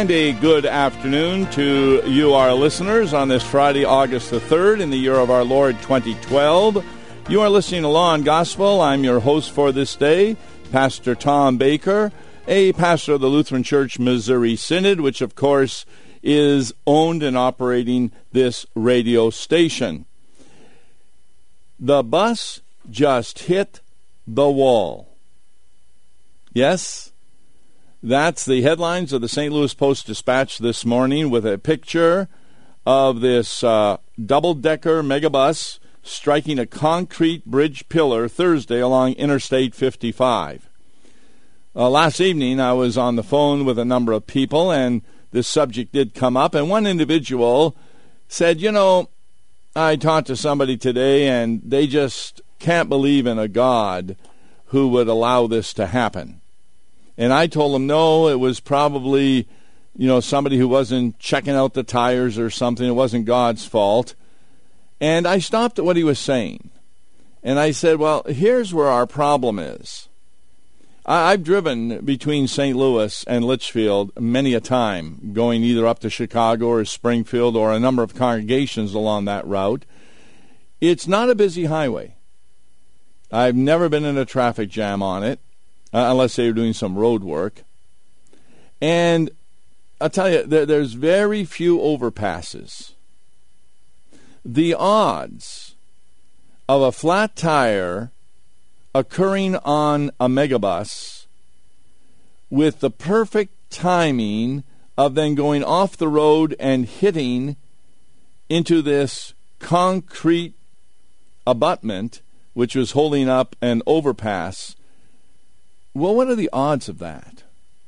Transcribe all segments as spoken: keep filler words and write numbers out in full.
And a good afternoon to you, our listeners, on this Friday, August the third, in the year of our Lord, twenty twelve. You are listening to Law and Gospel. I'm your host for this day, Pastor Tom Baker, a pastor of the Lutheran Church Missouri Synod, which, of course, is owned and operating this radio station. The bus just hit the wall. Yes, that's the headlines of the Saint Louis Post-Dispatch this morning, with a picture of this uh, double-decker megabus striking a concrete bridge pillar Thursday along Interstate fifty-five. Uh, last evening, I was on the phone with a number of people, and this subject did come up, and one individual said, you know, I talked to somebody today, and they just can't believe in a God who would allow this to happen. And I told him, no, it was probably, you know, somebody who wasn't checking out the tires or something. It wasn't God's fault. And I stopped at what he was saying. And I said, well, here's where our problem is. I- I've driven between Saint Louis and Litchfield many a time, going either up to Chicago or Springfield or a number of congregations along that route. It's not a busy highway. I've never been in a traffic jam on it. Uh, unless they were doing some road work. And I'll tell you, there, there's very few overpasses. The odds of a flat tire occurring on a megabus with the perfect timing of then going off the road and hitting into this concrete abutment, which was holding up an overpass. Well, what are the odds of that?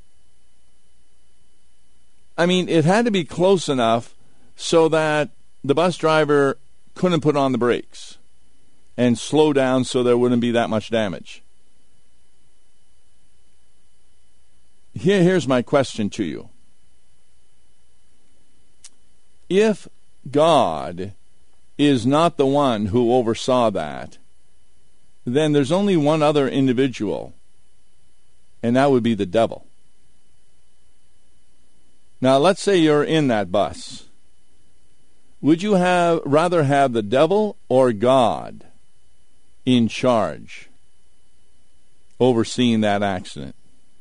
I mean, it had to be close enough so that the bus driver couldn't put on the brakes and slow down so there wouldn't be that much damage. Here, here's my question to you. If God is not the one who oversaw that, then there's only one other individual, and that would be the devil. Now, let's say you're in that bus. Would you have rather have the devil or God in charge, overseeing that accident?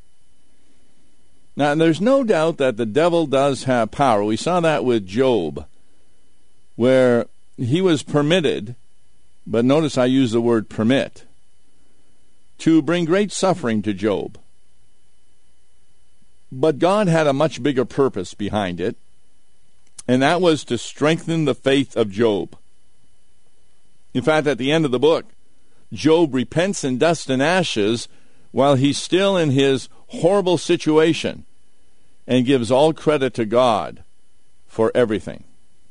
Now, there's no doubt that the devil does have power. We saw that with Job, where he was permitted, but notice I use the word permit, to bring great suffering to Job. But God had a much bigger purpose behind it, and that was to strengthen the faith of Job. In fact, at the end of the book, Job repents in dust and ashes while he's still in his horrible situation and gives all credit to God for everything.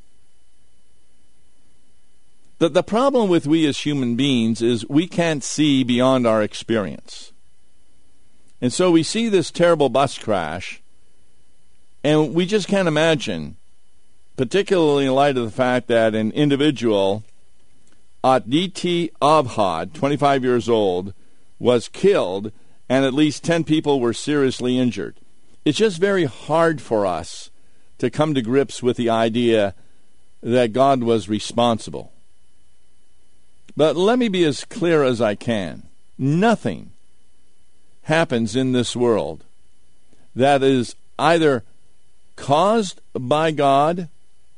The, the problem with we as human beings is we can't see beyond our experience. And so we see this terrible bus crash, and we just can't imagine, particularly in light of the fact that an individual, Aditi Abhad, twenty-five years old, was killed, and at least ten people were seriously injured. It's just very hard for us to come to grips with the idea that God was responsible. But let me be as clear as I can. Nothing happens in this world that is either caused by God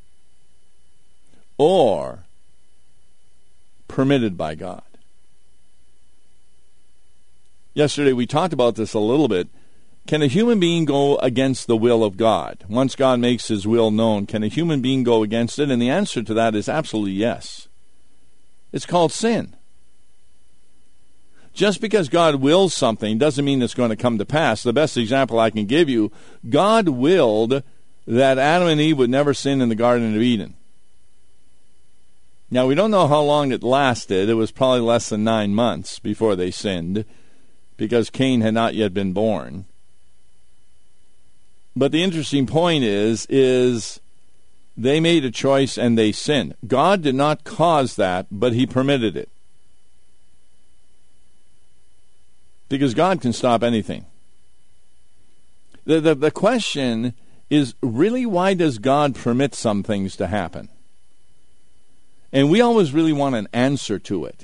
or permitted by God. Yesterday we talked about this a little bit. Can a human being go against the will of God? Once God makes his will known, can a human being go against it? And the answer to that is absolutely yes. It's called sin. Just because God wills something doesn't mean it's going to come to pass. The best example I can give you, God willed that Adam and Eve would never sin in the Garden of Eden. Now, we don't know how long it lasted. It was probably less than nine months before they sinned, because Cain had not yet been born. But the interesting point is, is they made a choice and they sinned. God did not cause that, but he permitted it. Because God can stop anything. The, the, the question is really, why does God permit some things to happen? And we always really want an answer to it.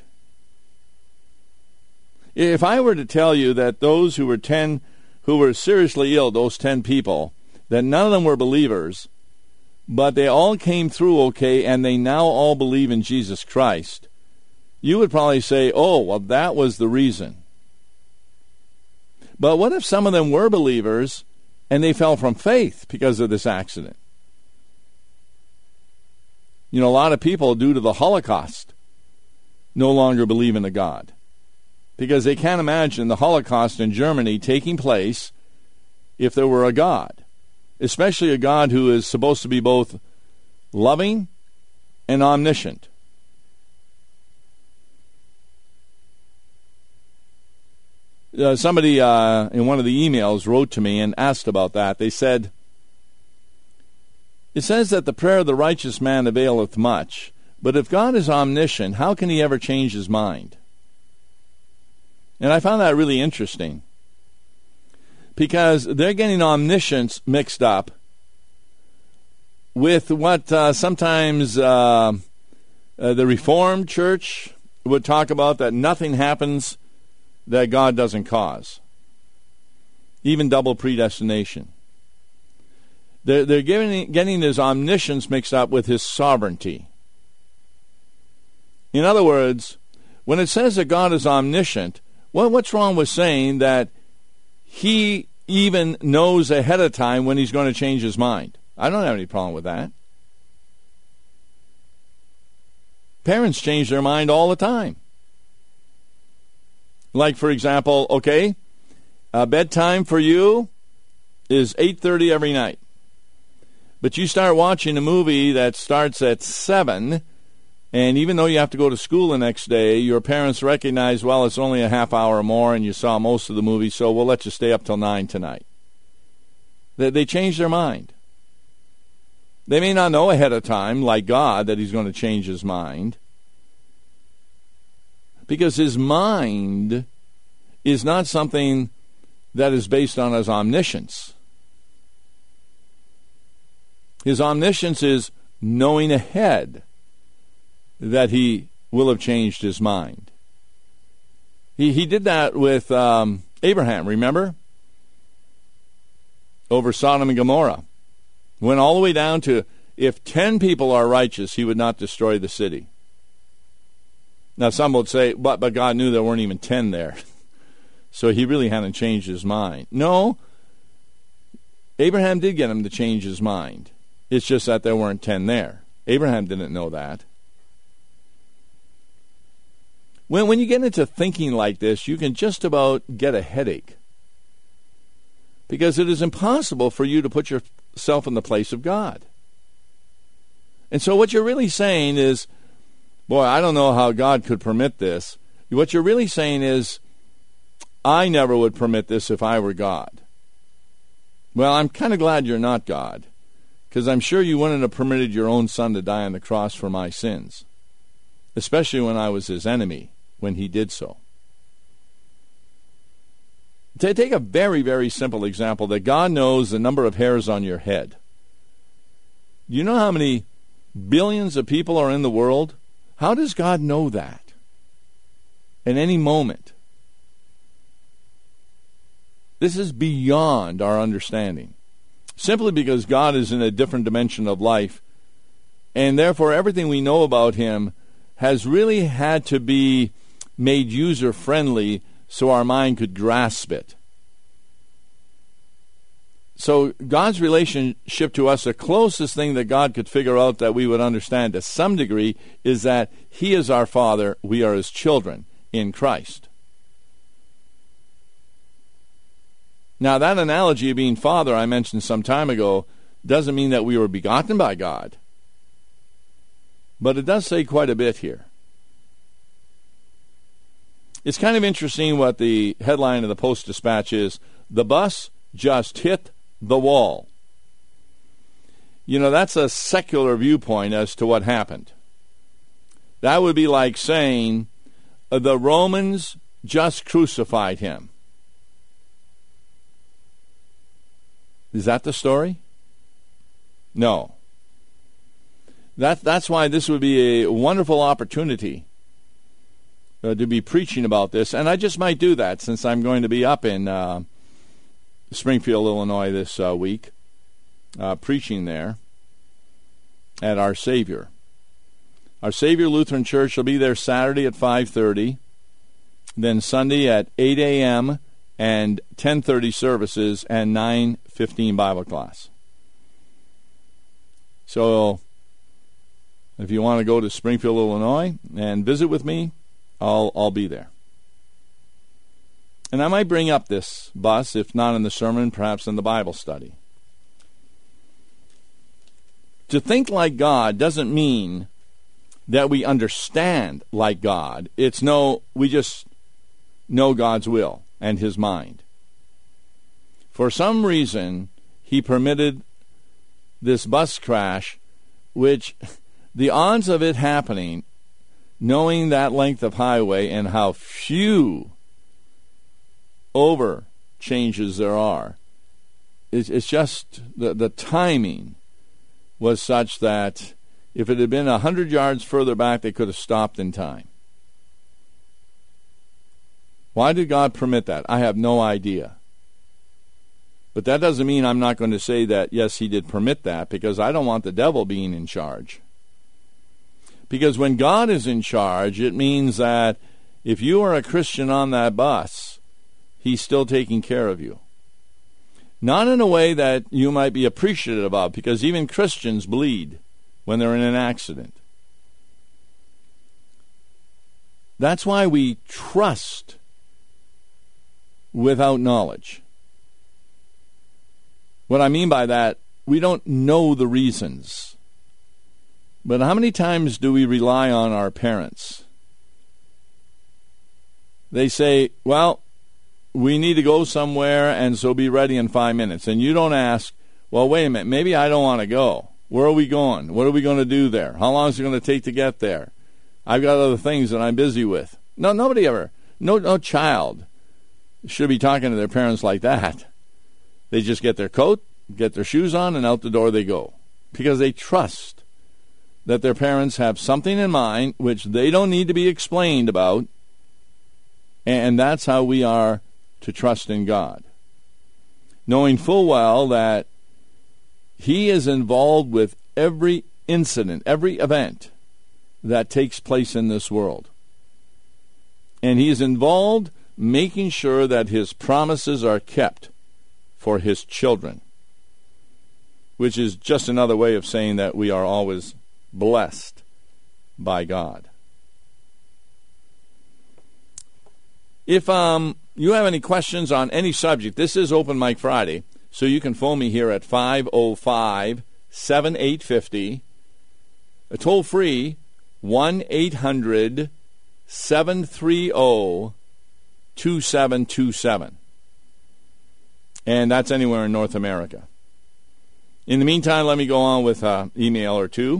If I were to tell you that those who were ten, who were seriously ill, those ten people, that none of them were believers, but they all came through okay, and they now all believe in Jesus Christ, you would probably say, oh, well, that was the reason. But what if some of them were believers, and they fell from faith because of this accident? You know, a lot of people, due to the Holocaust, no longer believe in a God, because they can't imagine the Holocaust in Germany taking place if there were a God, especially a God who is supposed to be both loving and omniscient. Uh, somebody uh, in one of the emails wrote to me and asked about that. They said, it says that the prayer of the righteous man availeth much, but if God is omniscient, how can he ever change his mind? And I found that really interesting, because they're getting omniscience mixed up with what uh, sometimes uh, uh, the Reformed Church would talk about, that nothing happens that God doesn't cause. Even double predestination. They're, they're getting, getting his omniscience mixed up with his sovereignty. In other words, when it says that God is omniscient, well, what's wrong with saying that he even knows ahead of time when he's going to change his mind? I don't have any problem with that. Parents change their mind all the time. Like, for example, okay, uh, bedtime for you is eight thirty every night. But you start watching a movie that starts at seven, and even though you have to go to school the next day, your parents recognize, well, it's only a half hour more, and you saw most of the movie, so we'll let you stay up till nine tonight. They, they change their mind. They may not know ahead of time, like God, that he's going to change his mind, because his mind is not something that is based on his omniscience. His omniscience is knowing ahead that he will have changed his mind. He he did that with um, Abraham, remember? Over Sodom and Gomorrah. Went all the way down to, if ten people are righteous, he would not destroy the city. Now some would say, but, but God knew there weren't even ten there. So he really hadn't changed his mind. No, Abraham did get him to change his mind. It's just that there weren't ten there. Abraham didn't know that. When, when you get into thinking like this, you can just about get a headache, because it is impossible for you to put yourself in the place of God. And so what you're really saying is, boy, I don't know how God could permit this. What you're really saying is, I never would permit this if I were God. Well, I'm kind of glad you're not God, because I'm sure you wouldn't have permitted your own son to die on the cross for my sins, especially when I was his enemy, when he did so. To take a very, very simple example, that God knows the number of hairs on your head. Do you know how many billions of people are in the world? How does God know that? At any moment. This is beyond our understanding. Simply because God is in a different dimension of life, and therefore everything we know about him has really had to be made user-friendly so our mind could grasp it. So God's relationship to us, the closest thing that God could figure out that we would understand to some degree, is that he is our Father, we are his children in Christ. Now, that analogy of being father I mentioned some time ago doesn't mean that we were begotten by God. But it does say quite a bit here. It's kind of interesting what the headline of the Post-Dispatch is, "The bus just hit the wall." You know, that's a secular viewpoint as to what happened. That would be like saying, the Romans just crucified him. Is that the story? No. That, that's why this would be a wonderful opportunity uh, to be preaching about this. And I just might do that since I'm going to be up in uh, Springfield, Illinois this uh, week, uh, preaching there at Our Savior. Our Savior Lutheran Church will be there Saturday at five thirty, then Sunday at eight a.m. and ten thirty services and nine fifteen Bible class. So if you want to go to Springfield, Illinois and visit with me, I'll I'll be there. And I might bring up this bus, if not in the sermon, perhaps in the Bible study. To think like God doesn't mean that we understand like God. It's no, we just know God's will and His mind. For some reason, He permitted this bus crash, which the odds of it happening, knowing that length of highway and how few over changes there are, it's, it's just the, the timing was such that if it had been a hundred yards further back, they could have stopped in time. Why did God permit that? I have no idea. But that doesn't mean I'm not going to say that, yes, He did permit that, because I don't want the devil being in charge. Because when God is in charge, it means that if you are a Christian on that bus, He's still taking care of you. Not in a way that you might be appreciative of, because even Christians bleed when they're in an accident. That's why we trust without knowledge. What I mean by that, we don't know the reasons. But how many times do we rely on our parents? They say, well, we need to go somewhere, and so be ready in five minutes. And you don't ask, well, wait a minute, maybe I don't want to go. Where are we going? What are we going to do there? How long is it going to take to get there? I've got other things that I'm busy with. No, nobody ever, no, no child should be talking to their parents like that. They just get their coat, get their shoes on, and out the door they go. Because they trust that their parents have something in mind which they don't need to be explained about. And that's how we are to trust in God. Knowing full well that He is involved with every incident, every event that takes place in this world. And He is involved making sure that His promises are kept for His children, which is just another way of saying that we are always blessed by God. If um, you have any questions on any subject, this is Open Mic Friday, so you can phone me here at five oh five, seven eight five oh, a toll-free one eight hundred, seven three zero, two seven two seven. And that's anywhere in North America. In the meantime, let me go on with an email or two.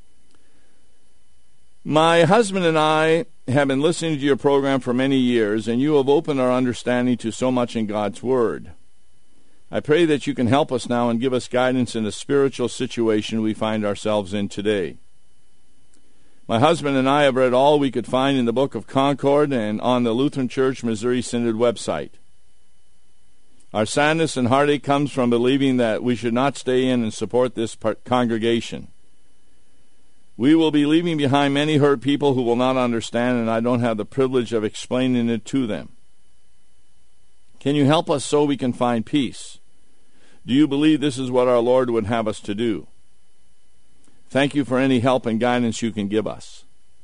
My husband and I have been listening to your program for many years, and you have opened our understanding to so much in God's Word. I pray that you can help us now and give us guidance in the spiritual situation we find ourselves in today. My husband and I have read all we could find in the Book of Concord and on the Lutheran Church Missouri Synod website. Our sadness and heartache comes from believing that we should not stay in and support this congregation. We will be leaving behind many hurt people who will not understand, and I don't have the privilege of explaining it to them. Can you help us so we can find peace? Do you believe this is what our Lord would have us to do? Thank you for any help and guidance you can give us.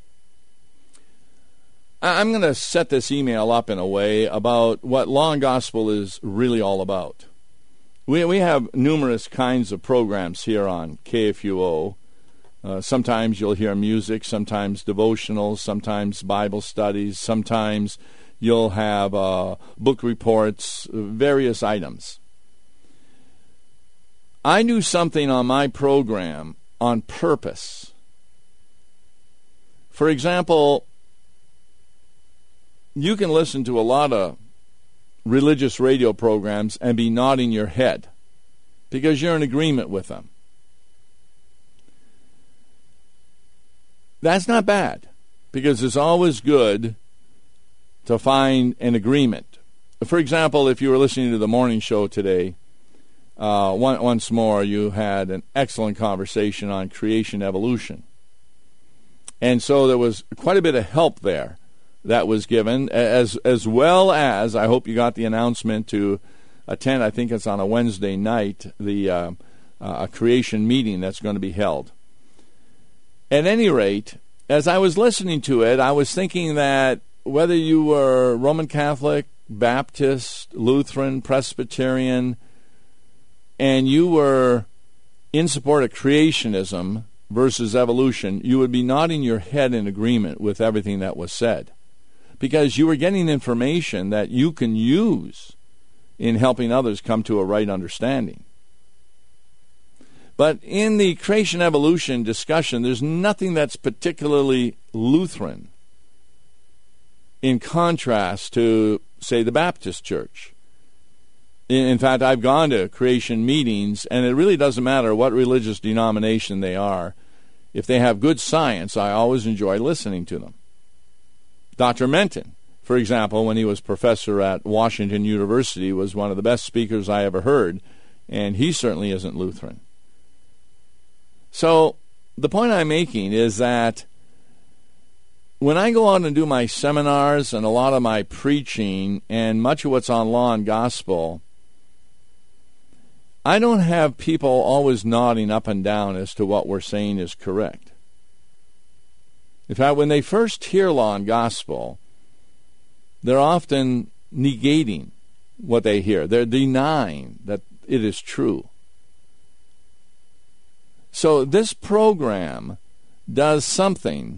I'm going to set this email up in a way about what Law and Gospel is really all about. We, we have numerous kinds of programs here on K F U O. Uh, sometimes you'll hear music, sometimes devotionals, sometimes Bible studies, sometimes you'll have uh, book reports, various items. I do something on my program on purpose. For example, you can listen to a lot of religious radio programs and be nodding your head because you're in agreement with them. That's not bad, because it's always good to find an agreement. For example, if you were listening to the morning show today, uh, one, once more, you had an excellent conversation on creation evolution. And so there was quite a bit of help there that was given, as as well as, I hope you got the announcement to attend, I think it's on a Wednesday night, the uh, uh, a creation meeting that's going to be held. At any rate, as I was listening to it, I was thinking that whether you were Roman Catholic, Baptist, Lutheran, Presbyterian, and you were in support of creationism versus evolution, you would be nodding your head in agreement with everything that was said, because you were getting information that you can use in helping others come to a right understanding. But in the creation evolution discussion, there's nothing that's particularly Lutheran in contrast to, say, the Baptist Church. In fact, I've gone to creation meetings, and it really doesn't matter what religious denomination they are. If they have good science, I always enjoy listening to them. Doctor Menton, for example, when he was professor at Washington University, was one of the best speakers I ever heard, and he certainly isn't Lutheran. So the point I'm making is that when I go out and do my seminars and a lot of my preaching and much of what's on Law and Gospel, I don't have people always nodding up and down as to what we're saying is correct. In fact, when they first hear Law and Gospel, they're often negating what they hear. They're denying that it is true. So this program does something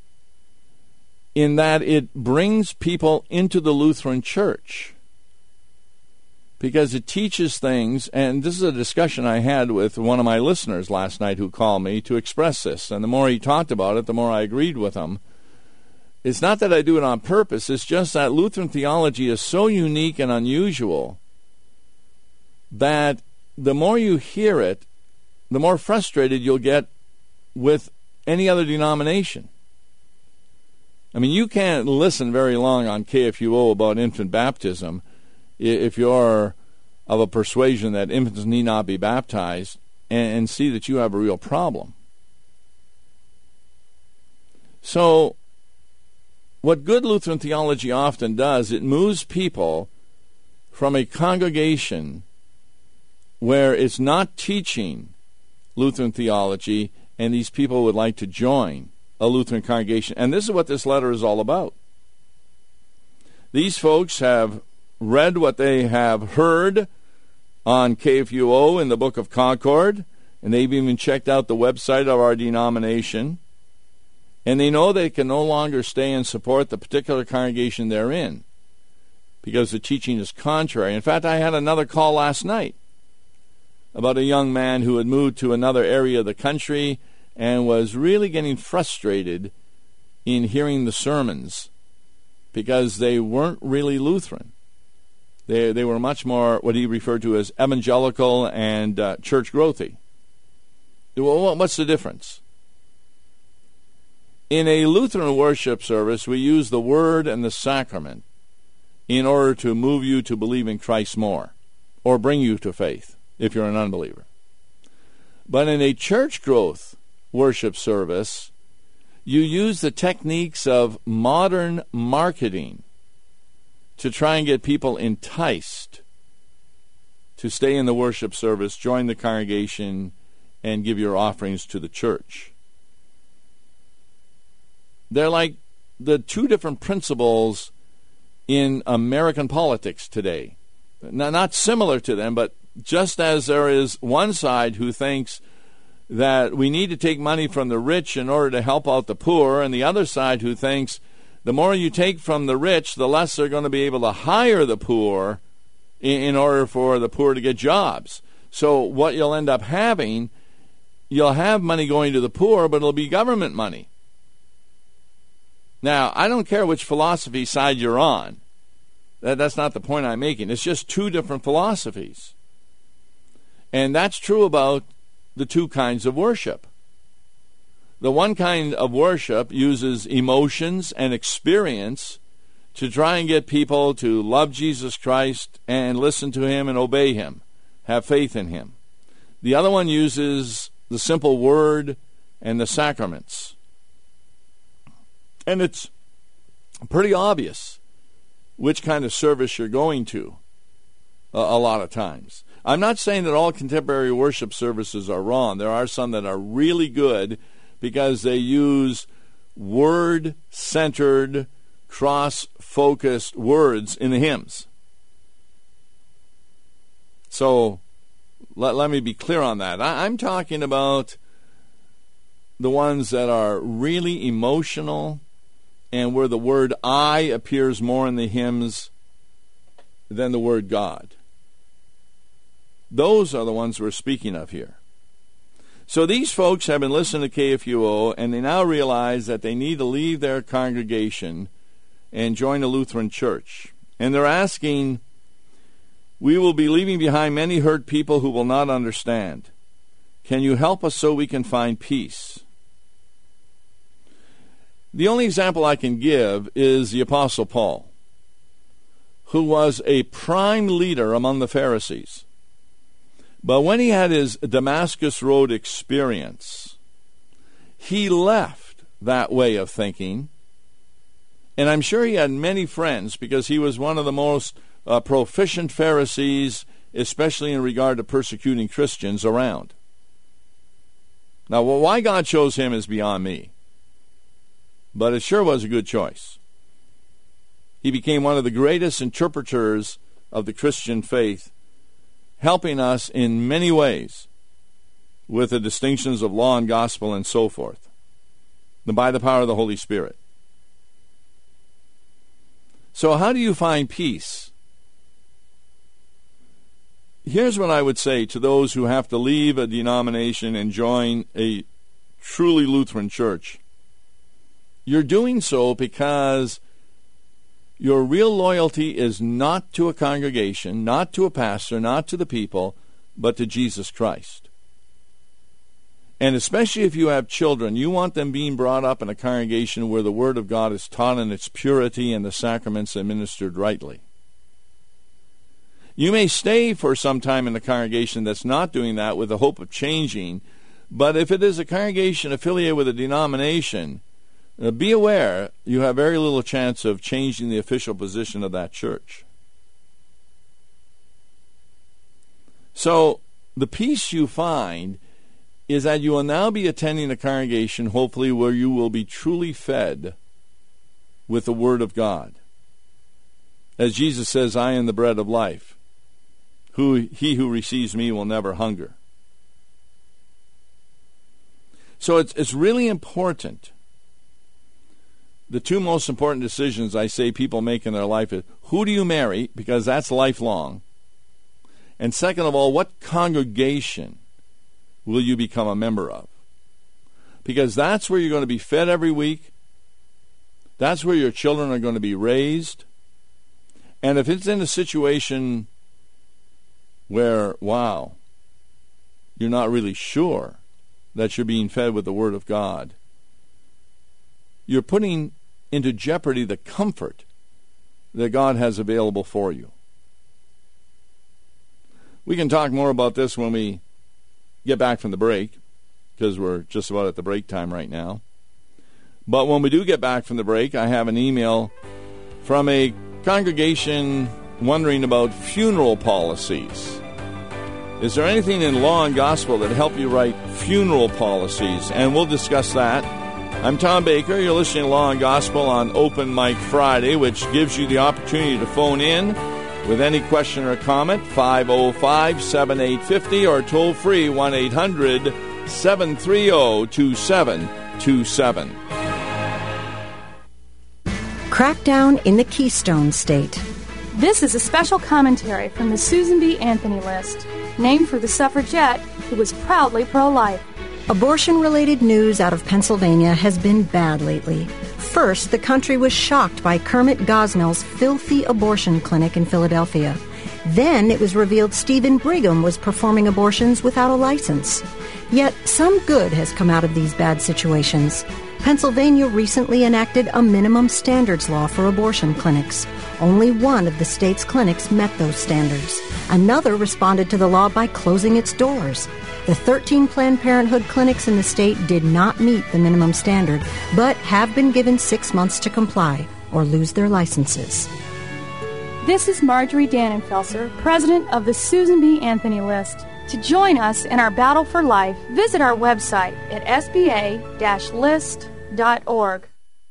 in that it brings people into the Lutheran Church, because it teaches things, and this is a discussion I had with one of my listeners last night who called me to express this, and the more he talked about it, the more I agreed with him. It's not that I do it on purpose, it's just that Lutheran theology is so unique and unusual that the more you hear it, the more frustrated you'll get with any other denomination. I mean, you can't listen very long on K F U O about infant baptism if you're of a persuasion that infants need not be baptized, and, and see that you have a real problem. So, what good Lutheran theology often does, it moves people from a congregation where it's not teaching Lutheran theology, and these people would like to join a Lutheran congregation. And this is what this letter is all about. These folks have read what they have heard on K F U O in the Book of Concord, and they've even checked out the website of our denomination, and they know they can no longer stay and support the particular congregation they're in because the teaching is contrary. In fact, I had another call last night about a young man who had moved to another area of the country and was really getting frustrated in hearing the sermons because they weren't really Lutheran. They they were much more what he referred to as evangelical and uh, church growthy. Well, what's the difference? In a Lutheran worship service, we use the Word and the Sacrament in order to move you to believe in Christ more, or bring you to faith if you're an unbeliever. But in a church growth worship service, you use the techniques of modern marketing to try and get people enticed to stay in the worship service, join the congregation, and give your offerings to the church. They're like the two different principles in American politics today. Not similar to them, but just as there is one side who thinks that we need to take money from the rich in order to help out the poor, and the other side who thinks the more you take from the rich, the less they're going to be able to hire the poor in, in order for the poor to get jobs. So what you'll end up having, you'll have money going to the poor, but it'll be government money. Now, I don't care which philosophy side you're on. That, that's not the point I'm making. It's just two different philosophies. And that's true about the two kinds of worship. The one kind of worship uses emotions and experience to try and get people to love Jesus Christ and listen to him and obey him, have faith in him. The other one uses the simple word and the sacraments. And it's pretty obvious which kind of service you're going to uh, a lot of times. I'm not saying that all contemporary worship services are wrong. There are some that are really good because they use word-centered, cross-focused words in the hymns. So let, let me be clear on that. I, I'm talking about the ones that are really emotional and where the word I appears more in the hymns than the word God. Those are the ones we're speaking of here. So these folks have been listening to K F U O, and they now realize that they need to leave their congregation and join a Lutheran church. And they're asking, we will be leaving behind many hurt people who will not understand. Can you help us so we can find peace? The only example I can give is the Apostle Paul, who was a prime leader among the Pharisees. But when he had his Damascus Road experience, he left that way of thinking. And I'm sure he had many friends because he was one of the most uh, proficient Pharisees, especially in regard to persecuting Christians around. Now, well, why God chose him is beyond me. But it sure was a good choice. He became one of the greatest interpreters of the Christian faith, helping us in many ways with the distinctions of law and gospel and so forth, by the power of the Holy Spirit. So how do you find peace? Here's what I would say to those who have to leave a denomination and join a truly Lutheran church. You're doing so because your real loyalty is not to a congregation, not to a pastor, not to the people, but to Jesus Christ. And especially if you have children, you want them being brought up in a congregation where the Word of God is taught in its purity and the sacraments administered rightly. You may stay for some time in the congregation that's not doing that with the hope of changing, but if it is a congregation affiliated with a denomination, Uh, be aware you have very little chance of changing the official position of that church. So the peace you find is that you will now be attending a congregation, hopefully, where you will be truly fed with the Word of God. As Jesus says, I am the bread of life. Who, he who receives me will never hunger. So it's, it's really important. The two most important decisions I say people make in their life is, who do you marry, because that's lifelong? And second of all, what congregation will you become a member of? Because that's where you're going to be fed every week. That's where your children are going to be raised. And if it's in a situation where, wow, you're not really sure that you're being fed with the Word of God, you're putting into jeopardy the comfort that God has available for you. We can talk more about this when we get back from the break, because we're just about at the break time right now. But when we do get back from the break, I have an email from a congregation wondering about funeral policies. Is there anything in law and gospel that help you write funeral policies? And we'll discuss that. I'm Tom Baker. You're listening to Law and Gospel on Open Mic Friday, which gives you the opportunity to phone in with any question or comment, five oh five, seven eight five oh, or toll free one eight hundred, seven three zero, two seven two seven. Crackdown in the Keystone State. This is a special commentary from the Susan B. Anthony list, named for the suffragette who was proudly pro-life. Abortion-related news out of Pennsylvania has been bad lately. First, the country was shocked by Kermit Gosnell's filthy abortion clinic in Philadelphia. Then it was revealed Stephen Brigham was performing abortions without a license. Yet some good has come out of these bad situations. Pennsylvania recently enacted a minimum standards law for abortion clinics. Only one of the state's clinics met those standards. Another responded to the law by closing its doors. The thirteen Planned Parenthood clinics in the state did not meet the minimum standard, but have been given six months to comply or lose their licenses. This is Marjorie Dannenfelser, president of the Susan B. Anthony List. To join us in our battle for life, visit our website at s b a dash list dot org.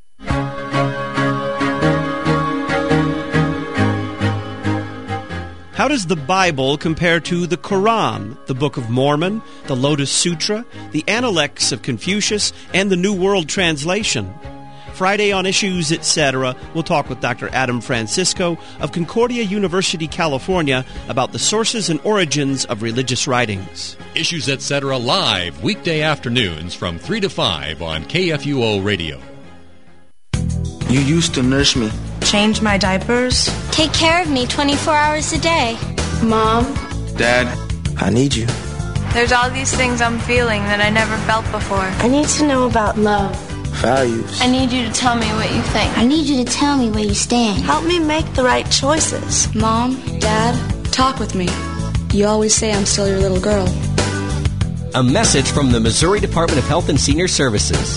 How does the Bible compare to the Quran, the Book of Mormon, the Lotus Sutra, the Analects of Confucius, and the New World Translation? Friday on Issues, et cetera, we'll talk with Doctor Adam Francisco of Concordia University, California, about the sources and origins of religious writings. Issues, et cetera, live weekday afternoons from three to five on K F U O Radio. You used to nurse me. Change my diapers. Take care of me twenty-four hours a day. Mom. Dad, I need you. There's all these things I'm feeling that I never felt before. I need to know about love. Values. I need you to tell me what you think. I need you to tell me where you stand. Help me make the right choices. Mom, Dad, talk with me. You always say I'm still your little girl. A message from the Missouri Department of Health and Senior Services.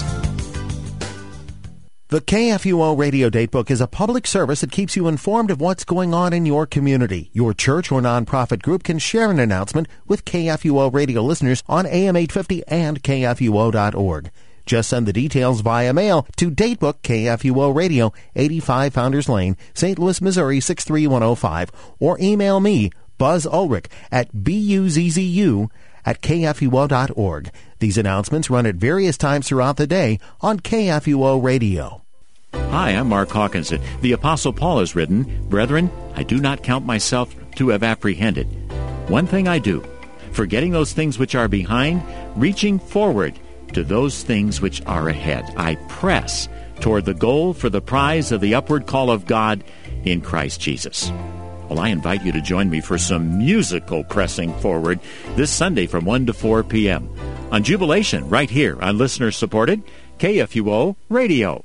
The K F U O Radio Datebook is a public service that keeps you informed of what's going on in your community. Your church or nonprofit group can share an announcement with K F U O radio listeners on A M eight fifty and K F U O dot org. Just send the details via mail to Datebook K F U O Radio, eighty-five Founders Lane, Saint Louis, Missouri six three one oh five, or email me, Buzz Ulrich, at B U Z Z U at K F U O dot org. These announcements run at various times throughout the day on K F U O Radio. Hi, I'm Mark Hawkinson. The Apostle Paul has written, Brethren, I do not count myself to have apprehended. One thing I do, forgetting those things which are behind, reaching forward to those things which are ahead. I press toward the goal for the prize of the upward call of God in Christ Jesus. Well, I invite you to join me for some musical pressing forward this Sunday from one to four p.m. on Jubilation, right here on listener-supported K F U O Radio.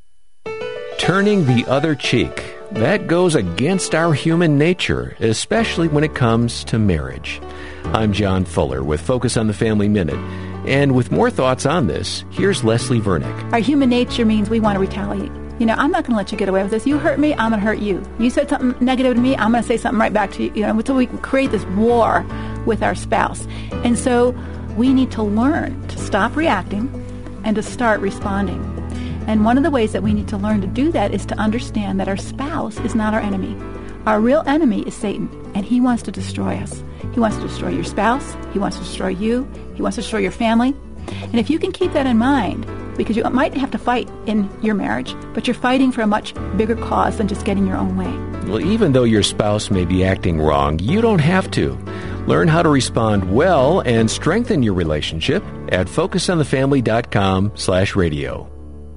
Turning the other cheek. That goes against our human nature, especially when it comes to marriage. I'm John Fuller with Focus on the Family Minute. And with more thoughts on this, here's Leslie Vernick. Our human nature means we want to retaliate. You know, I'm not going to let you get away with this. You hurt me, I'm going to hurt you. You said something negative to me, I'm going to say something right back to you. You know, until we create this war with our spouse. And so we need to learn to stop reacting and to start responding. And one of the ways that we need to learn to do that is to understand that our spouse is not our enemy. Our real enemy is Satan, and he wants to destroy us. He wants to destroy your spouse. He wants to destroy you. He wants to destroy your family. And if you can keep that in mind, because you might have to fight in your marriage, but you're fighting for a much bigger cause than just getting your own way. Well, even though your spouse may be acting wrong, you don't have to. Learn how to respond well and strengthen your relationship at focus on the family dot com slash radio.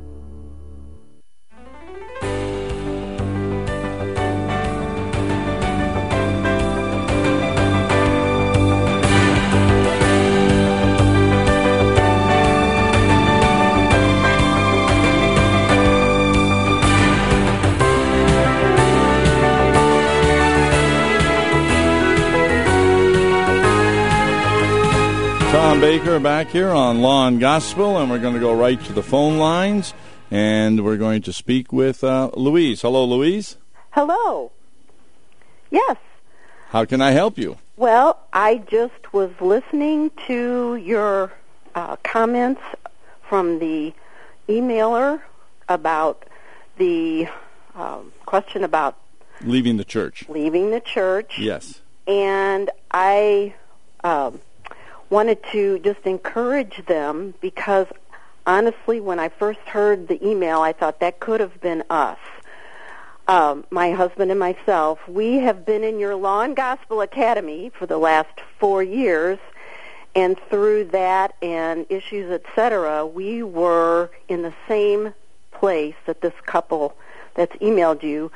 Tom Baker back here on Law and Gospel, and we're going to go right to the phone lines, and we're going to speak with uh, Louise. Hello, Louise. Hello. Yes. How can I help you? Well, I just was listening to your uh, comments from the emailer about the um, question about leaving the church. Leaving the church. Yes. And I um, wanted to just encourage them because, honestly, when I first heard the email, I thought that could have been us. Um, my husband and myself, we have been in your Law and Gospel Academy for the last four years, and through that and issues, et cetera, we were in the same place that this couple that's emailed you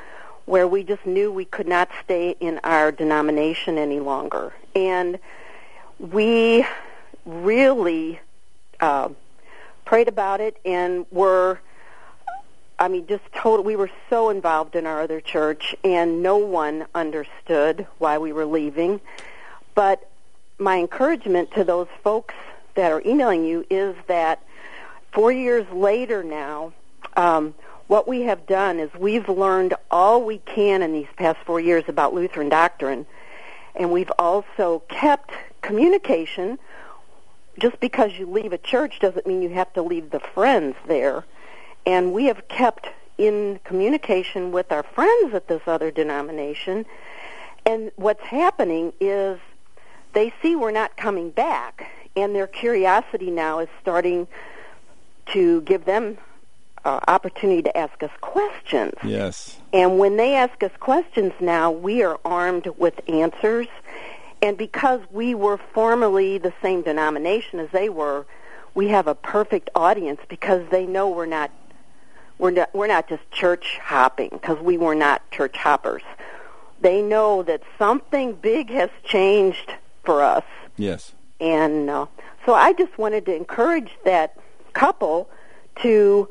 where we just knew we could not stay in our denomination any longer. And we really uh, prayed about it and were, I mean, just total. We were so involved in our other church, and no one understood why we were leaving. But my encouragement to those folks that are emailing you is that four years later now, um, what we have done is we've learned all we can in these past four years about Lutheran doctrine, and we've also kept communication. Just because you leave a church doesn't mean you have to leave the friends there. And we have kept in communication with our friends at this other denomination. And what's happening is they see we're not coming back, and their curiosity now is starting to give them uh, opportunity to ask us questions. Yes. And when they ask us questions now, we are armed with answers. And because we were formerly the same denomination as they were, we have a perfect audience because they know we're not we're not, we're not just church hopping, because we were not church hoppers. They know that something big has changed for us. Yes. And uh, so I just wanted to encourage that couple to,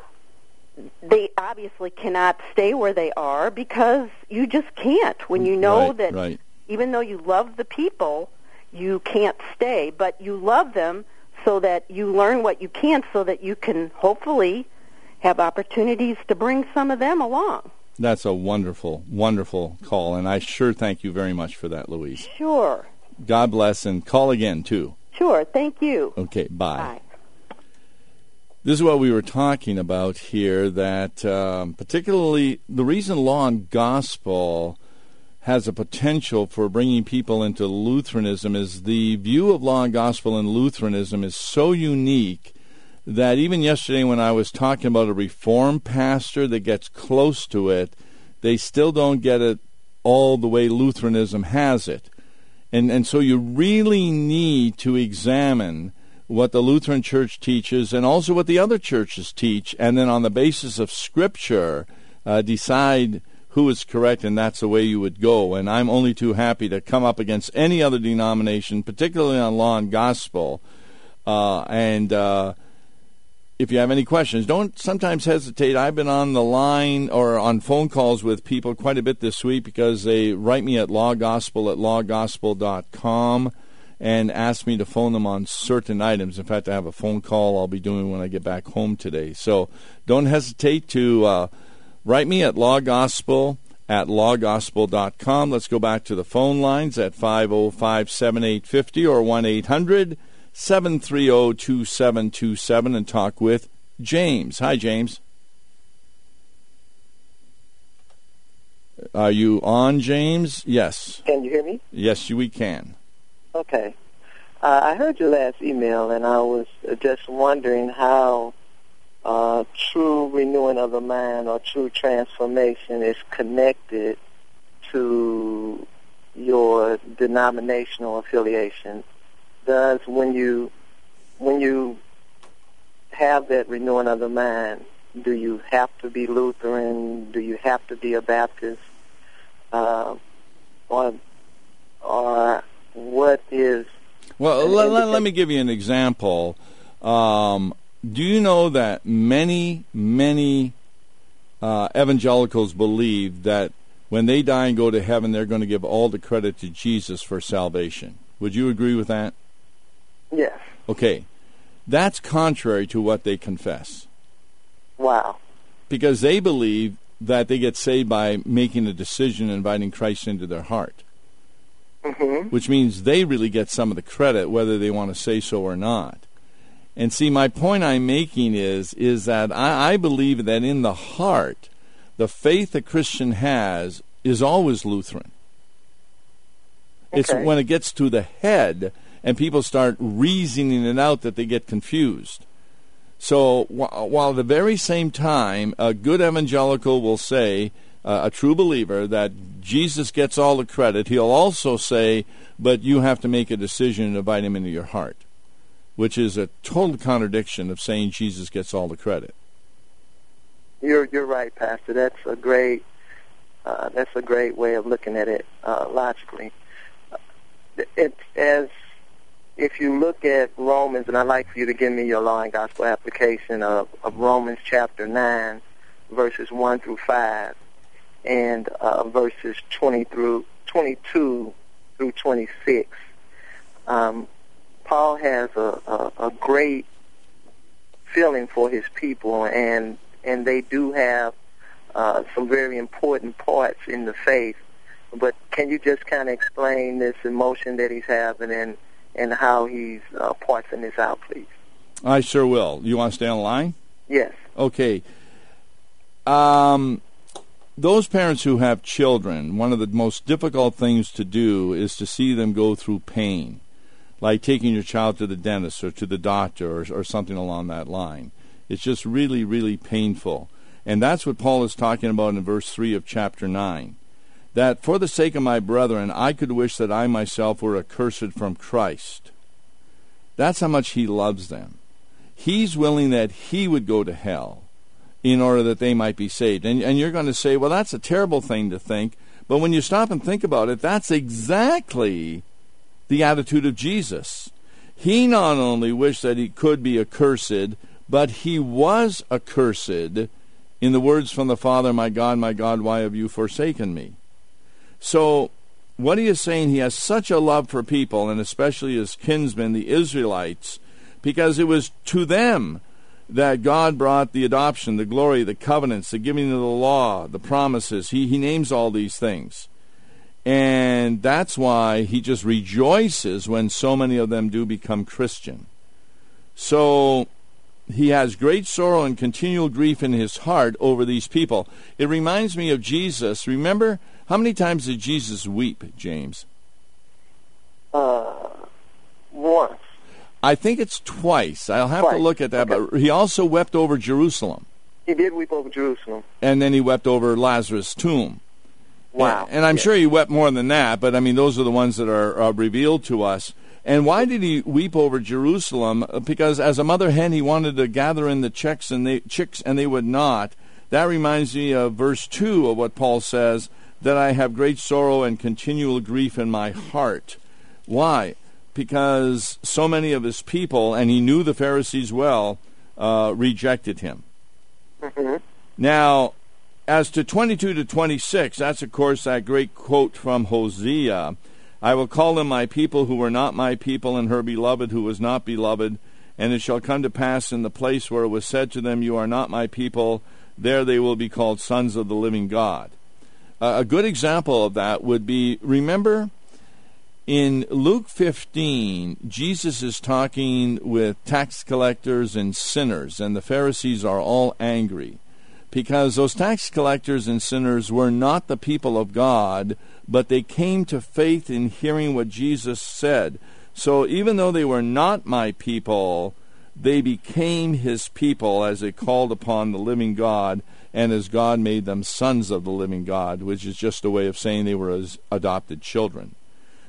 they obviously cannot stay where they are because you just can't. When you know right, that right. even though you love the people, you can't stay, but you love them so that you learn what you can so that you can hopefully have opportunities to bring some of them along. That's a wonderful, wonderful call, and I sure thank you very much for that, Louise. Sure. God bless, and call again, too. Sure, thank you. Okay, bye. Bye. This is what we were talking about here, that um, particularly the reason Law and Gospel has a potential for bringing people into Lutheranism is the view of Law and Gospel in Lutheranism is so unique that even yesterday when I was talking about a Reformed pastor that gets close to it, they still don't get it all the way Lutheranism has it. And and so you really need to examine what the Lutheran Church teaches and also what the other churches teach, and then on the basis of Scripture, uh, decide who is correct, and that's the way you would go. And I'm only too happy to come up against any other denomination, particularly on Law and Gospel. Uh, and uh, if you have any questions, don't sometimes hesitate. I've been on the line or on phone calls with people quite a bit this week because they write me at lawgospel at lawgospel dot com and ask me to phone them on certain items. In fact, I have a phone call I'll be doing when I get back home today. So don't hesitate to uh, write me at lawgospel at lawgospel dot com. Let's go back to the phone lines at five oh five, seven eight five oh or one eight hundred, seven three zero, two seven two seven and talk with James. Hi, James. Are you on, James? Yes. Can you hear me? Yes, we can. Okay. Uh, I heard your last email, and I was just wondering how uh, true renewing of the mind or true transformation is connected to your denominational affiliation. Does when you when you have that renewing of the mind, do you have to be Lutheran? Do you have to be a Baptist? Uh, or or what is... Well, let, let, let me give you an example. Um, do you know that many, many uh, evangelicals believe that when they die and go to heaven, they're going to give all the credit to Jesus for salvation? Would you agree with that? Yes. Okay. That's contrary to what they confess. Wow. Because they believe that they get saved by making a decision and inviting Christ into their heart. Mm-hmm. Which means they really get some of the credit, whether they want to say so or not. And see, my point I'm making is is that I, I believe that in the heart, the faith a Christian has is always Lutheran. Okay. It's when it gets to the head and people start reasoning it out that they get confused. So wh- while at the very same time, a good evangelical will say, uh, a true believer, that Jesus gets all the credit, he'll also say, but you have to make a decision and invite him into your heart, which is a total contradiction of saying Jesus gets all the credit. You're you're right, Pastor. That's a great Uh, that's a great way of looking at it uh, logically. It's as if you look at Romans, and I'd like for you to give me your law and gospel application of, of Romans chapter nine, verses one through five, and uh, verses twenty through twenty-two through twenty-six. Um, Paul has a, a, a great feeling for his people, and and they do have uh, some very important parts in the faith. But can you just kind of explain this emotion that he's having and, and how he's uh, parsing this out, please? I sure will. You want to stay on the line? Yes. Okay. Um, those parents who have children, one of the most difficult things to do is to see them go through pain, like taking your child to the dentist or to the doctor or, or something along that line. It's just really, really painful. And that's what Paul is talking about in verse three of chapter nine. That for the sake of my brethren, I could wish that I myself were accursed from Christ. That's how much he loves them. He's willing that he would go to hell in order that they might be saved. And, and you're going to say, well, that's a terrible thing to think. But when you stop and think about it, that's exactly the attitude of Jesus. He not only wished that he could be accursed, but he was accursed in the words from the Father, my God, my God, why have you forsaken me? So what he is saying, he has such a love for people, and especially his kinsmen, the Israelites, because it was to them that God brought the adoption, the glory, the covenants, the giving of the law, the promises. He, he names all these things. And that's why he just rejoices when so many of them do become Christian. So he has great sorrow and continual grief in his heart over these people. It reminds me of Jesus. Remember, how many times did Jesus weep, James? Uh, once. I think it's twice. I'll have twice. to look at that. Okay. But he also wept over Jerusalem. He did weep over Jerusalem. And then he wept over Lazarus' tomb. Wow. And, and I'm yes. sure he wept more than that, but I mean, those are the ones that are uh, revealed to us. And why did he weep over Jerusalem? Because as a mother hen, he wanted to gather in the chicks, and they, chicks, and they would not. That reminds me of verse two of what Paul says, that I have great sorrow and continual grief in my heart. Why? Because so many of his people, and he knew the Pharisees well, uh, rejected him. Mm-hmm. Now, as to twenty-two to twenty-six, that's, of course, that great quote from Hosea. I will call them my people who were not my people, and her beloved who was not beloved. And it shall come to pass in the place where it was said to them, you are not my people, there they will be called sons of the living God. Uh, a good example of that would be, remember, in Luke fifteen, Jesus is talking with tax collectors and sinners, and the Pharisees are all angry, because those tax collectors and sinners were not the people of God, but they came to faith in hearing what Jesus said. So even though they were not my people, they became his people as they called upon the living God, and as God made them sons of the living God, which is just a way of saying they were his adopted children.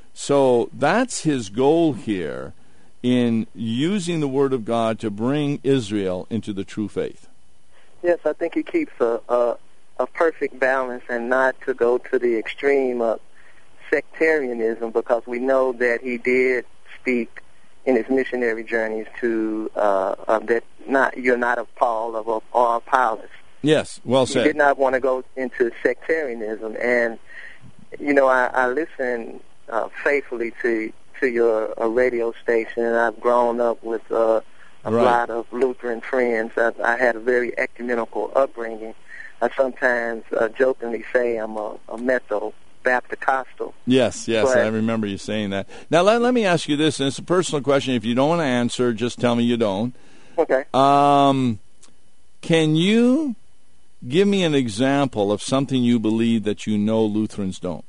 So that's his goal here in using the Word of God to bring Israel into the true faith. Yes, I think he keeps a, a a perfect balance, and not to go to the extreme of sectarianism, because we know that he did speak in his missionary journeys to uh, uh, that not you're not of Paul or of, or of Apollos. Yes, well said. He did not want to go into sectarianism, and you know I, I listen uh, faithfully to to your uh, radio station, and I've grown up with uh, a right. lot of Lutheran friends. I, I had a very ecumenical upbringing. I sometimes uh, jokingly say I'm a, a Metho Baptist-Costal. Yes, yes, but, I remember you saying that. Now, let, let me ask you this, and it's a personal question. If you don't want to answer, just tell me you don't. Okay. Um, can you give me an example of something you believe that you know Lutherans don't?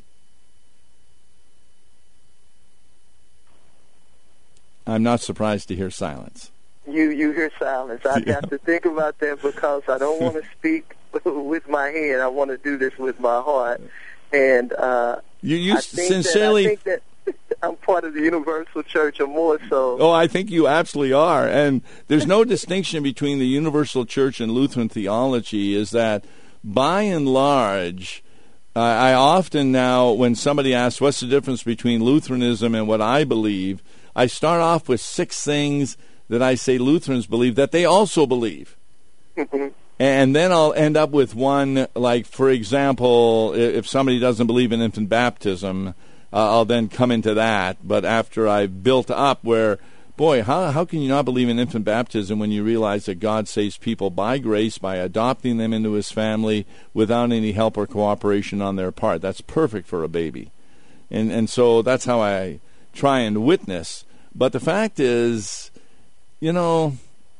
I'm not surprised to hear silence. You you hear silence. I yeah. have to think about that, because I don't want to speak with my head. I want to do this with my heart. And uh, you, you I think sincerely... That, I think that I'm part of the Universal Church, or more so. Oh, I think you absolutely are. And there's no distinction between the Universal Church and Lutheran theology, is that, by and large, I, I often now, when somebody asks what's the difference between Lutheranism and what I believe, I start off with six things that I say Lutherans believe that they also believe. Mm-hmm. And then I'll end up with one, like, for example, if somebody doesn't believe in infant baptism, uh, I'll then come into that. But after I've built up where, boy, how how can you not believe in infant baptism when you realize that God saves people by grace, by adopting them into his family without any help or cooperation on their part? That's perfect for a baby. And and so that's how I try and witness. But the fact is, you know,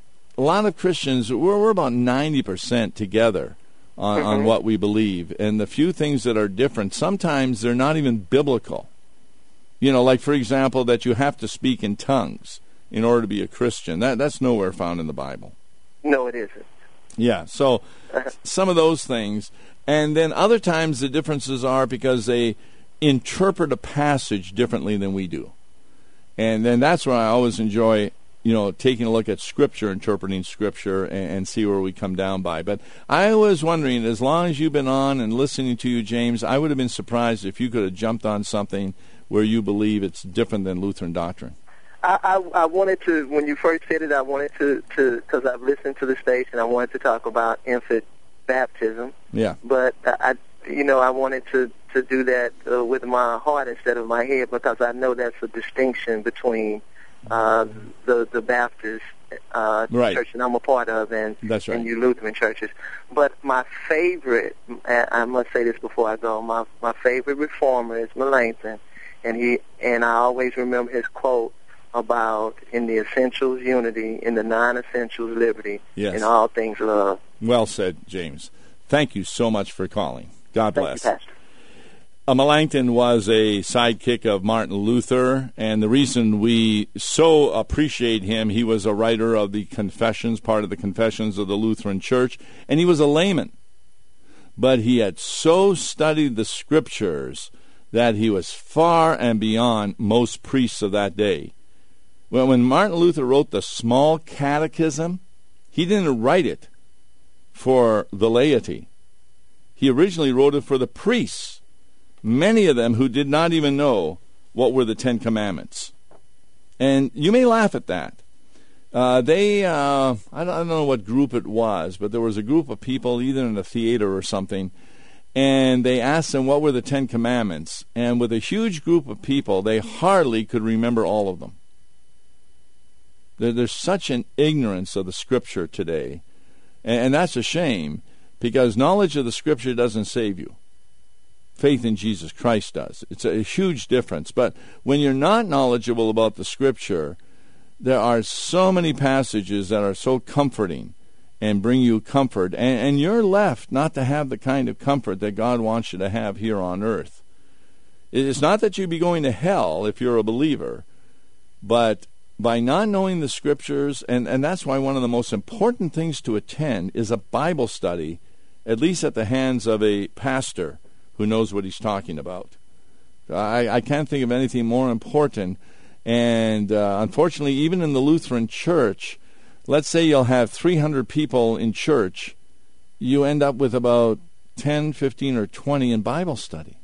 a lot of Christians, we're, we're about ninety percent together on, mm-hmm. on what we believe. And the few things that are different, sometimes they're not even biblical. You know, like, for example, that you have to speak in tongues in order to be a Christian. That That's nowhere found in the Bible. No, it isn't. Yeah, so some of those things. And then other times the differences are because they interpret a passage differently than we do. And then that's where I always enjoy, you know, taking a look at Scripture, interpreting Scripture, and, and see where we come down by. But I was wondering, as long as you've been on and listening to you, James, I would have been surprised if you could have jumped on something where you believe it's different than Lutheran doctrine. I, I, I wanted to, when you first said it, I wanted to, because I've listened to the station, I wanted to talk about infant baptism. Yeah. But, I, you know, I wanted to, to do that uh, with my heart instead of my head, because I know that's a distinction between uh, the, the Baptist uh, right. church that I'm a part of and, that's right. and you Lutheran churches. But my favorite, I must say this before I go, my, my favorite reformer is Melanchthon, and he and I always remember his quote about in the essentials unity, in the non-essentials liberty, yes. in all things love. Well said, James. Thank you so much for calling. God bless. Thank you, Pastor. Uh, Melanchthon was a sidekick of Martin Luther, and the reason we so appreciate him, he was a writer of the Confessions, part of the Confessions of the Lutheran Church, and he was a layman. But he had so studied the Scriptures that he was far and beyond most priests of that day. Well, when Martin Luther wrote the Small Catechism, he didn't write it for the laity. He originally wrote it for the priests, many of them who did not even know what were the Ten Commandments. And you may laugh at that. Uh, they, uh, I don't know what group it was, but there was a group of people, either in a theater or something, and they asked them what were the Ten Commandments. And with a huge group of people, they hardly could remember all of them. There, there's such an ignorance of the Scripture today, and, and that's a shame, because knowledge of the Scripture doesn't save you. Faith in Jesus Christ does. It's a, a huge difference. But when you're not knowledgeable about the Scripture, there are so many passages that are so comforting and bring you comfort, and, and you're left not to have the kind of comfort that God wants you to have here on earth. It's not that you'd be going to hell if you're a believer, but by not knowing the Scriptures, and, and that's why one of the most important things to attend is a Bible study, at least at the hands of a pastor who knows what he's talking about. I, I can't think of anything more important, and uh, unfortunately, even in the Lutheran Church, let's say you'll have three hundred people in church, you end up with about ten, fifteen, or twenty in Bible study.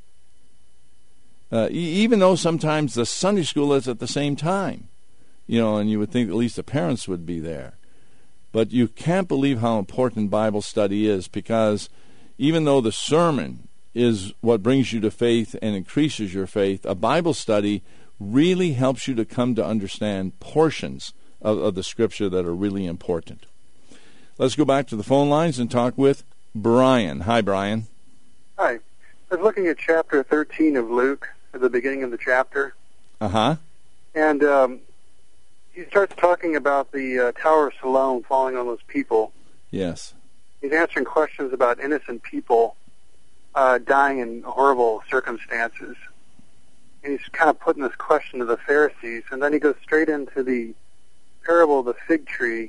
Uh, e- even though sometimes the Sunday school is at the same time, you know, and you would think at least the parents would be there. But you can't believe how important Bible study is, because even though the sermon is what brings you to faith and increases your faith, a Bible study really helps you to come to understand portions of, of the Scripture that are really important. Let's go back to the phone lines and talk with Brian. Hi, Brian. Hi. I was looking at chapter thirteen of Luke, at the beginning of the chapter. Uh-huh. And um, he starts talking about the uh, Tower of Siloam falling on those people. Yes. He's answering questions about innocent people uh, dying in horrible circumstances. And he's kind of putting this question to the Pharisees, and then he goes straight into the parable of the fig tree.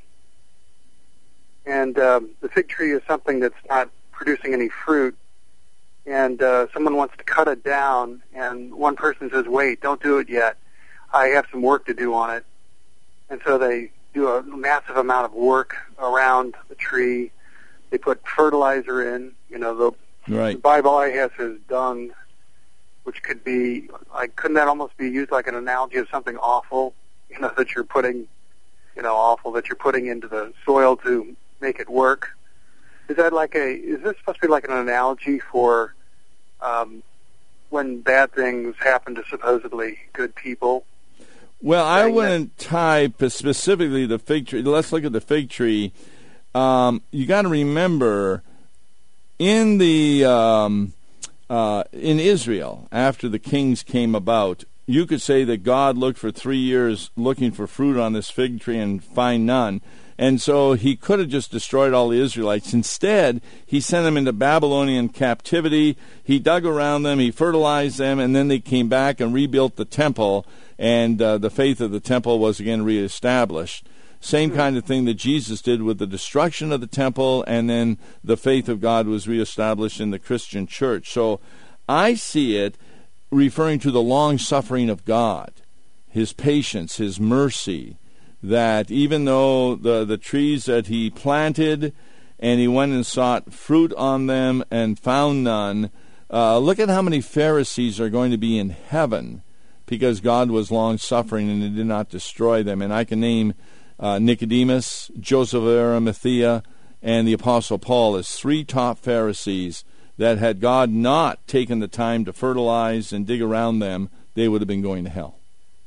And um, the fig tree is something that's not producing any fruit, and uh, someone wants to cut it down, and one person says, wait, don't do it yet. I have some work to do on it. And so they do a massive amount of work around the tree. They put fertilizer in, you know, they'll Right. The Bible already has his dung, which could be, like, couldn't that almost be used like an analogy of something awful, you know, that you're putting, you know, awful that you're putting into the soil to make it work? Is that like a, is this supposed to be like an analogy for um, when bad things happen to supposedly good people? Well, I wouldn't tie specifically the fig tree. Let's look at the fig tree. Um, you got to remember, in the um, uh, in Israel, after the kings came about, you could say that God looked for three years looking for fruit on this fig tree and find none. And so he could have just destroyed all the Israelites. Instead, he sent them into Babylonian captivity. He dug around them, he fertilized them, and then they came back and rebuilt the temple, and uh, the faith of the temple was again reestablished. Same kind of thing that Jesus did with the destruction of the temple, and then the faith of God was reestablished in the Christian church. So I see it referring to the long-suffering of God, his patience, his mercy, that even though the, the trees that he planted and he went and sought fruit on them and found none, uh, look at how many Pharisees are going to be in heaven because God was long-suffering and he did not destroy them. And I can name uh, Nicodemus, Joseph of Arimathea, and the Apostle Paul as three top Pharisees that had God not taken the time to fertilize and dig around them, they would have been going to hell.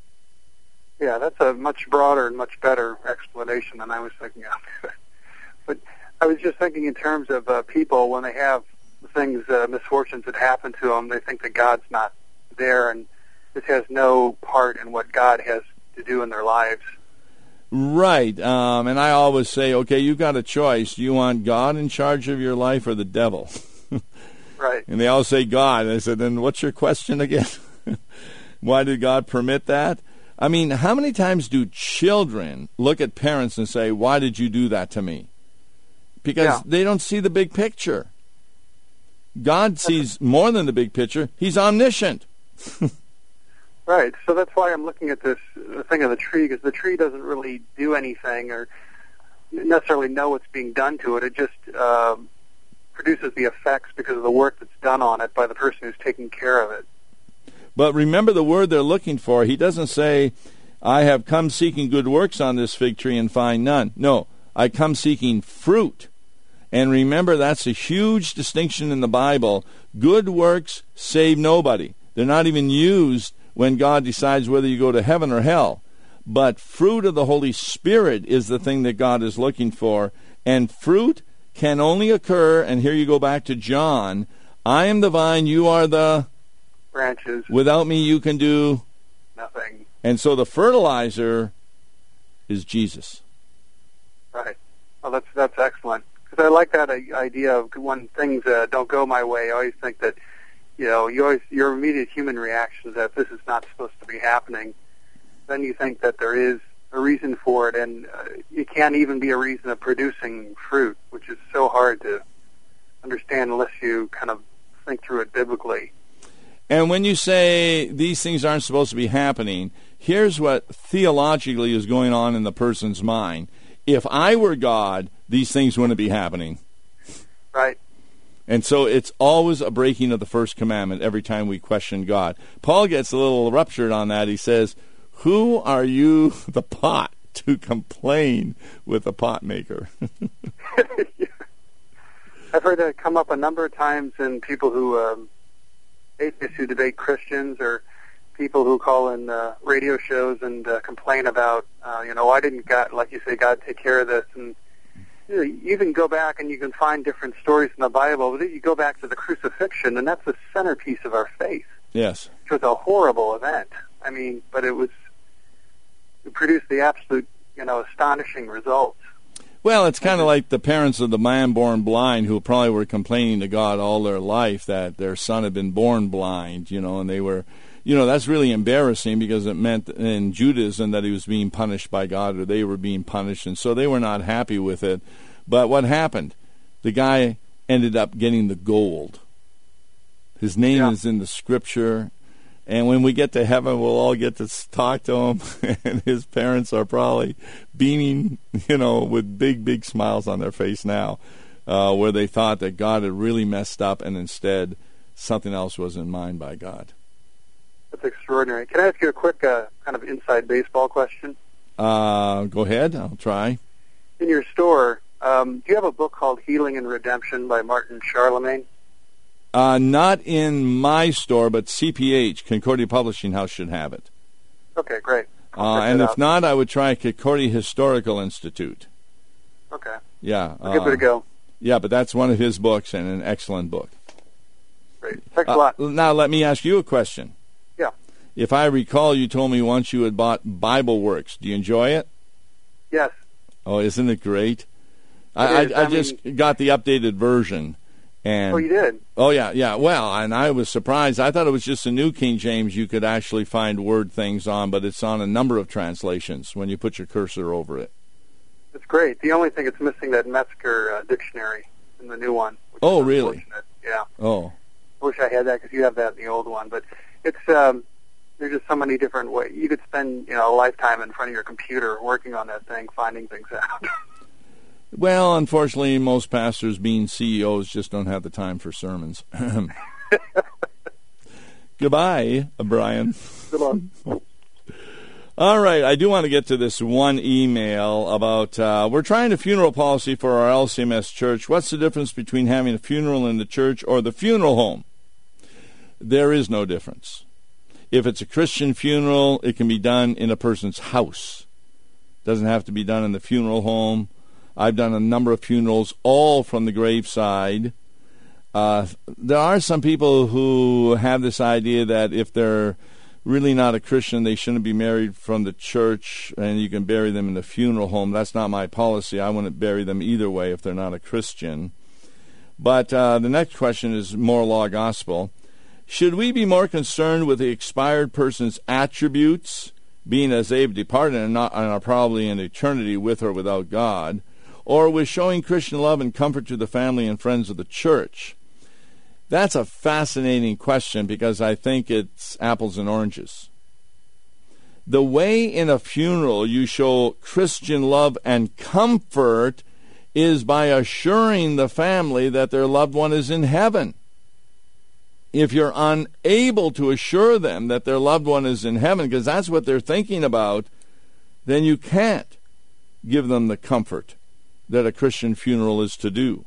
Yeah, that's a much broader and much better explanation than I was thinking of. But I was just thinking in terms of uh, people, when they have things, uh, misfortunes that happen to them, they think that God's not there, and this has no part in what God has to do in their lives. Right, um, and I always say, okay, you've got a choice. Do you want God in charge of your life or the devil? Right. And they all say God. And I said, then what's your question again? Why did God permit that? I mean, how many times do children look at parents and say, why did you do that to me? Because yeah. they don't see the big picture. God sees more than the big picture. He's omniscient. Right. So that's why I'm looking at this the thing of the tree, because the tree doesn't really do anything or necessarily know what's being done to it. It just uh, produces the effects because of the work that's done on it by the person who's taking care of it. But remember the word they're looking for. He doesn't say, I have come seeking good works on this fig tree and find none. No, I come seeking fruit. And remember, that's a huge distinction in the Bible. Good works save nobody. They're not even used when God decides whether you go to heaven or hell. But fruit of the Holy Spirit is the thing that God is looking for. And fruit can only occur, and here you go back to John, I am the vine, you are the branches. Without me you can do nothing. And so the fertilizer is Jesus. Right. Well, that's that's excellent. Because I like that idea of when things uh, don't go my way, I always think that, you know, you always, your immediate human reaction is that this is not supposed to be happening. Then you think that there is a reason for it, and uh, it can't even be a reason of producing fruit, which is so hard to understand unless you kind of think through it biblically. And when you say these things aren't supposed to be happening, here's what theologically is going on in the person's mind. If I were God, these things wouldn't be happening. Right. And so it's always a breaking of the first commandment every time we question God. Paul gets a little ruptured on that. He says, who are you, the pot, to complain with a pot maker? Yeah. I've heard that come up a number of times in people who... Um, atheists who debate Christians, or people who call in uh, radio shows and uh, complain about, uh, you know, why didn't God, like you say, God take care of this? And you know, you can go back and you can find different stories in the Bible, but then you go back to the crucifixion, and that's the centerpiece of our faith. Yes. It was a horrible event. I mean, but it was, it produced the absolute, you know, astonishing results. Well, it's kind of like the parents of the man born blind who probably were complaining to God all their life that their son had been born blind, you know, and they were, you know, that's really embarrassing because it meant in Judaism that he was being punished by God or they were being punished, and so they were not happy with it. But what happened? The guy ended up getting the gold. His name yeah. is in the Scripture. And when we get to heaven, we'll all get to talk to him, and his parents are probably beaming, you know, with big, big smiles on their face now. uh, where they thought that God had really messed up and instead something else was in mind by God. That's extraordinary. Can I ask you a quick uh, kind of inside baseball question? Uh, go ahead. I'll try. In your store, um, do you have a book called Healing and Redemption by Martin Charlemagne? Uh, not in my store, but C P H, Concordia Publishing House, should have it. Okay, great. Uh, and if out. not, I would try Concordia Historical Institute. Okay. Yeah. I'll give uh, it a go. Yeah, but that's one of his books and an excellent book. Great. Thanks uh, a lot. Now, let me ask you a question. Yeah. If I recall, you told me once you had bought Bible Works. Do you enjoy it? Yes. Oh, isn't it great? It I, is. I, I, I just mean, got the updated version. And, oh, you did? Oh, yeah, yeah. Well, and I was surprised. I thought it was just a New King James you could actually find word things on, but it's on a number of translations when you put your cursor over it. It's great. The only thing it's missing that Metzger uh, dictionary in the new one. Which oh, is really? Yeah. Oh. I wish I had that because you have that in the old one. But it's um, there's just so many different ways. You could spend you know a lifetime in front of your computer working on that thing, finding things out. Well, unfortunately, most pastors, being C E Os, just don't have the time for sermons. Goodbye, Brian. Good luck. All right, I do want to get to this one email about, uh, we're trying a funeral policy for our L C M S church. What's the difference between having a funeral in the church or the funeral home? There is no difference. If it's a Christian funeral, it can be done in a person's house. It doesn't have to be done in the funeral home. I've done a number of funerals, all from the graveside. Uh, there are some people who have this idea that if they're really not a Christian, they shouldn't be married from the church, and you can bury them in the funeral home. That's not my policy. I wouldn't bury them either way if they're not a Christian. But uh, the next question is more law gospel. Should we be more concerned with the expired person's attributes, being as they've departed and, not, and are probably in eternity with or without God, or with showing Christian love and comfort to the family and friends of the church? That's a fascinating question because I think it's apples and oranges. The way in a funeral you show Christian love and comfort is by assuring the family that their loved one is in heaven. If you're unable to assure them that their loved one is in heaven, because that's what they're thinking about, then you can't give them the comfort that a Christian funeral is to do.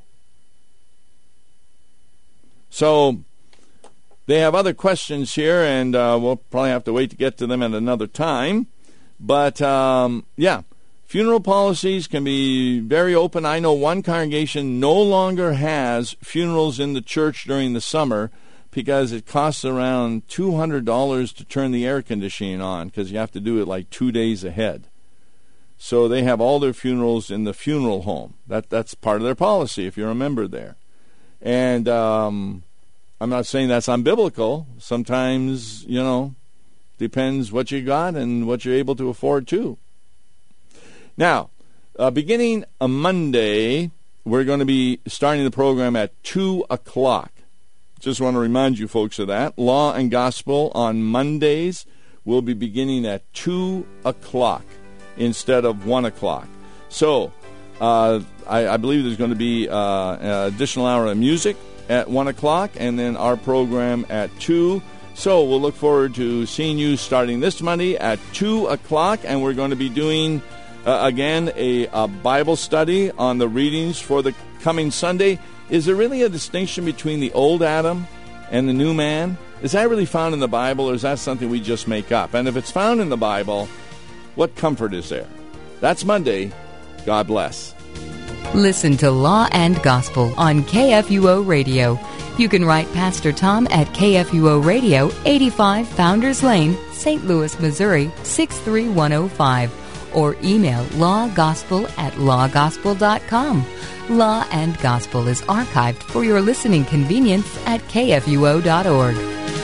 So they have other questions here, and uh, we'll probably have to wait to get to them at another time. But, um, yeah, funeral policies can be very open. I know one congregation no longer has funerals in the church during the summer because it costs around two hundred dollars to turn the air conditioning on because you have to do it like two days ahead. So they have all their funerals in the funeral home. That That's part of their policy, if you're a member there. And um, I'm not saying that's unbiblical. Sometimes, you know, depends what you got and what you're able to afford too. Now, uh, beginning a Monday, we're going to be starting the program at two o'clock. Just want to remind you folks of that. Law and Gospel on Mondays will be beginning at two o'clock instead of one o'clock. So, uh, I, I believe there's going to be uh, an additional hour of music at one o'clock, and then our program at two. So we'll look forward to seeing you starting this Monday at two o'clock, and we're going to be doing, uh, again, a, a Bible study on the readings for the coming Sunday. Is there really a distinction between the old Adam and the new man? Is that really found in the Bible, or is that something we just make up? And if it's found in the Bible, what comfort is there? That's Monday. God bless. Listen to Law and Gospel on K F U O Radio. You can write Pastor Tom at K F U O Radio, eighty-five Founders Lane, Saint Louis, Missouri, six three one oh five, or email lawgospel at lawgospel dot com. Law and Gospel is archived for your listening convenience at K F U O dot org.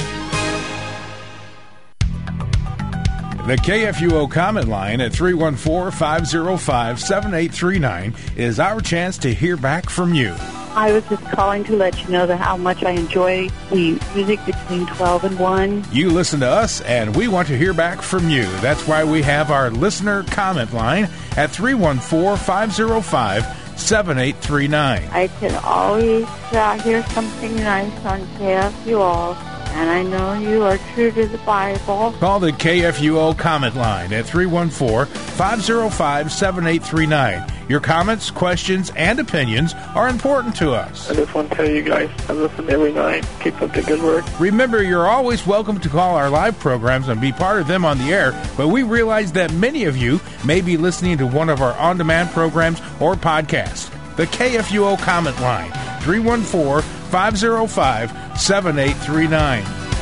The K F U O comment line at three one four, five oh five, seven eight three nine is our chance to hear back from you. I was just calling to let you know that how much I enjoy the music between twelve and one. You listen to us, and we want to hear back from you. That's why we have our listener comment line at three one four, five oh five, seven eight three nine. I can always uh, hear something nice on K F U O, and I know you are true to the Bible. Call the K F U O comment line at three one four, five zero five, seven eight three nine. Your comments, questions, and opinions are important to us. I just want to tell you guys, I listen every night. Keep up the good work. Remember, you're always welcome to call our live programs and be part of them on the air, but we realize that many of you may be listening to one of our on-demand programs or podcasts. The K F U O comment line, three one four, five zero five, seven eight three nine.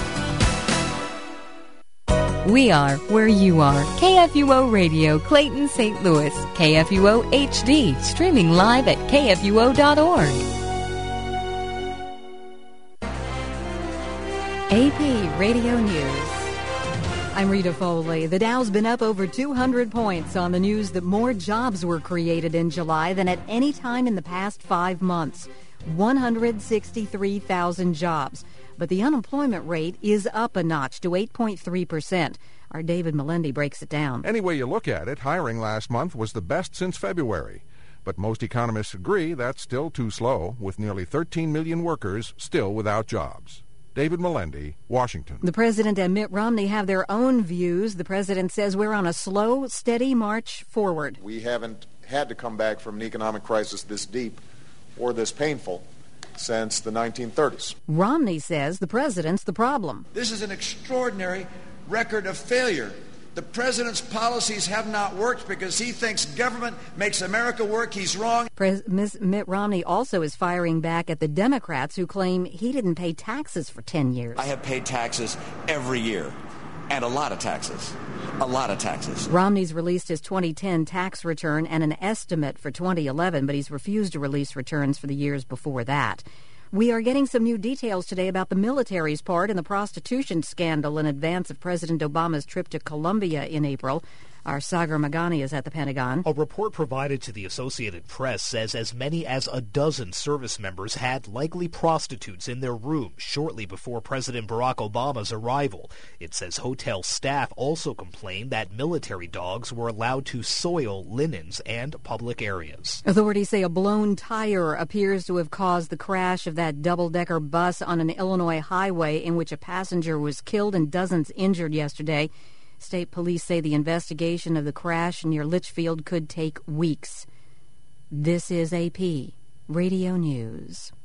We are where you are. K F U O Radio, Clayton, Saint Louis. K F U O H D, streaming live at K F U O dot org. A P Radio News. I'm Rita Foley. The Dow's been up over two hundred points on the news that more jobs were created in July than at any time in the past five months. one hundred sixty-three thousand jobs. But the unemployment rate is up a notch to eight point three percent. Our David Melendi breaks it down. Any way you look at it, hiring last month was the best since February. But most economists agree that's still too slow, with nearly thirteen million workers still without jobs. David Melendi, Washington. The president and Mitt Romney have their own views. The president says we're on a slow, steady march forward. We haven't had to come back from an economic crisis this deep or this painful since the nineteen thirties. Romney says the president's the problem. This is an extraordinary record of failure. The president's policies have not worked because he thinks government makes America work. He's wrong. Pres- Miz Mitt Romney also is firing back at the Democrats who claim he didn't pay taxes for ten years. I have paid taxes every year, and a lot of taxes. A lot of taxes. Romney's released his twenty ten tax return and an estimate for twenty eleven, but he's refused to release returns for the years before that. We are getting some new details today about the military's part in the prostitution scandal in advance of President Obama's trip to Colombia in April. Our Sagar Magani is at the Pentagon. A report provided to the Associated Press says as many as a dozen service members had likely prostitutes in their rooms shortly before President Barack Obama's arrival. It says hotel staff also complained that military dogs were allowed to soil linens and public areas. Authorities say a blown tire appears to have caused the crash of that double-decker bus on an Illinois highway in which a passenger was killed and dozens injured yesterday. State police say the investigation of the crash near Litchfield could take weeks. This is A P Radio News.